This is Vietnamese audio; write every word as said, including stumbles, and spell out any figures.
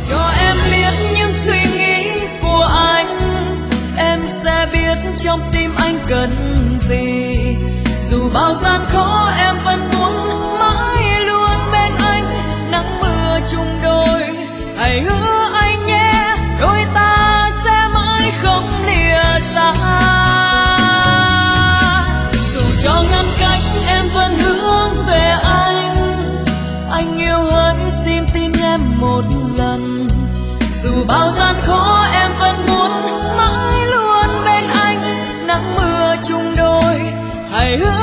cho em biết những suy nghĩ của anh, em sẽ biết trong tim anh cần gì. Dù bao gian khó em vẫn muốn mãi luôn bên anh, nắng mưa chung đôi. Hãy hứa anh nhé, đôi ta sẽ mãi không lìa xa. Dù cho ngăn cách em vẫn hướng về anh, anh yêu hỡi xin tin em một lần. Dù bao gian khó em vẫn muốn mãi luôn bên anh, nắng mưa chung đôi. Hãy hứa